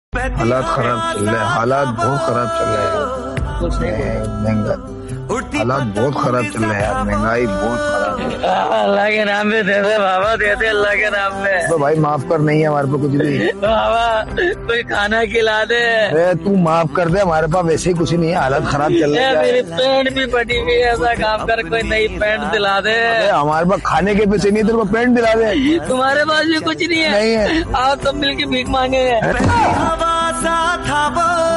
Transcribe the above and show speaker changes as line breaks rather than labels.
हालात खराब चल रहे हैं, हालात बहुत खराब चल रहे हैं। महंगा हालात बहुत खराब चल रहे हैं यार, महंगाई बहुत खराब है।
अल्लाह के नाम पे दे दे बाबा, दे दे अल्लाह के नाम पे।
तो भाई माफ कर, नहीं है हमारे पे कुछ भी।
बाबा कोई खाना खिला दे।
अरे तू माफ कर दे, हमारे पास वैसे ही कुछ नहीं है, हालात खराब चल रहे हैं।
मेरी पैंट भी फटी हुई है, ऐसा काम कर कोई नई पैंट दिला दे।
हमारे पास खाने के पैसे नहीं, तेरे को पैंट दिला दे।
तुम्हारे पास भी कुछ नहीं है?
नहीं है।
आप सब मिलके भीख मांगे।